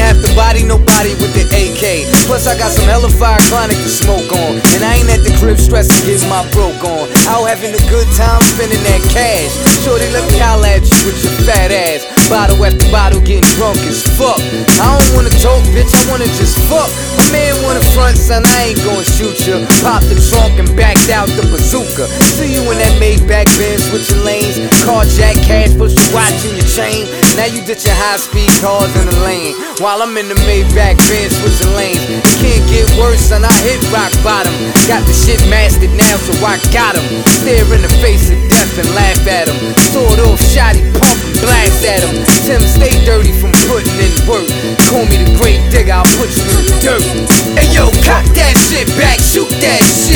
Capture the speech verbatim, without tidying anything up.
After body, nobody with the A K. Plus I got some hella fire chronic to smoke on, and I ain't at the crib stressing getting my broke on. Out having a good time spending that cash. Shorty, let me holla at you with your fat ass. Bottle after bottle, getting drunk as fuck. I don't wanna talk, bitch, I wanna just fuck. My man wanna front, son, I ain't gon' shoot ya. Popped the trunk and backed out the bazooka. See you in that Maybach Benz switching lanes. Carjack cash, push your watch and your chain. Now you ditch your high-speed cars in the lane, while I'm in the Maybach Benz switching lanes. It can't get worse, son, I hit rock bottom. Got the shit mastered now, so I got him. Stare in the face of death and laugh at him. Sword off, shotty, pump and blast at him. Tim, stay dirty from putting in work. Call me the great digger, I'll put you in the dirt. Hey yo, cock that shit back, shoot that shit.